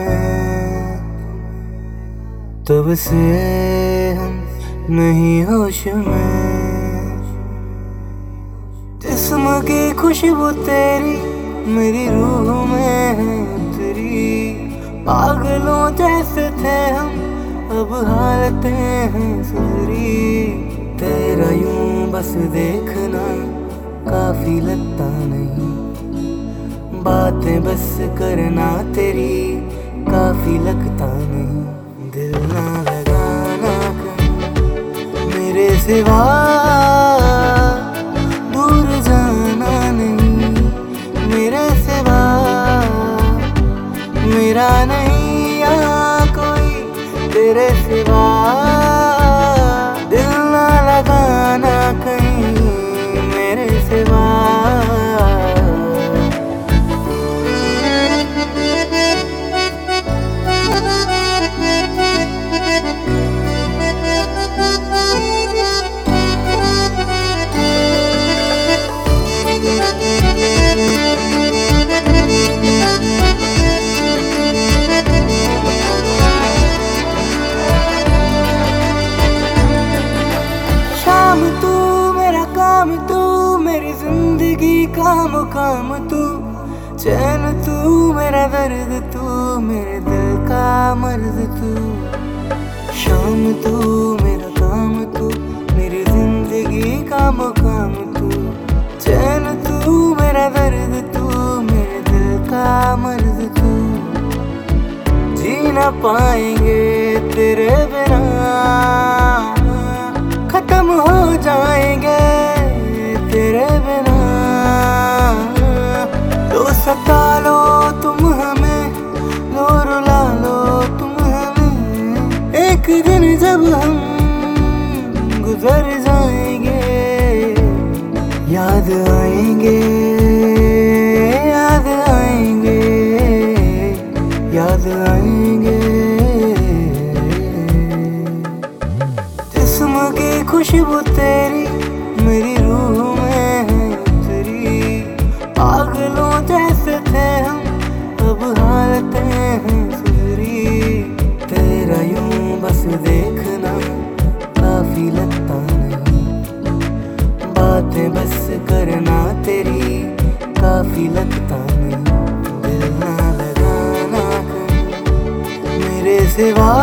तब से हम नहीं होश में। जिस्म की खुशबू तेरी मेरी रूह में है उतरी। पागलों जैसे थे हम अब हालतें हैं सुधरी। तेरा यूं बस देखना काफी लगता नहीं। बातें बस करना तेरी काफी लगता नहीं। दिल ना लगाना कहीं मेरे सिवा, दूर जाना नहीं मेरे सिवा। मेरा नहीं यहाँ कोई तेरे सिवा। दिल ना लगाना कहीं मेरे सिवा। तू मेरा काम, तू मेरी जिंदगी का मुकाम, तू चैन, तू मेरा दर्द, तू मेरे दिल का मर्ज। तू शाम, तू मेरा काम, तू मेरी जिंदगी का मुकाम, तू चैन, तू मेरा दर्द, तू मेरे दिल का मर्ज। तू जी ना पाएंगे तेरे बिना, खत्म हो जाएंगे तेरे बिना। लो सता लो तुम हमें, लो रुला लो तुम हमें। एक दिन जब हम गुजर जाएंगे, याद आएंगे, याद आएंगे, याद आएंगे। जिस्म की खुशबू तेरी मेरी रूह में है उतरी। पागलों जैसे थे हम अब हालतें हैं सुधरी। तेरा यूं बस देखना काफी लगता नहीं। बातें बस करना तेरी काफी लगता नहीं। दिल ना लगाना कहीं मेरे सिवा,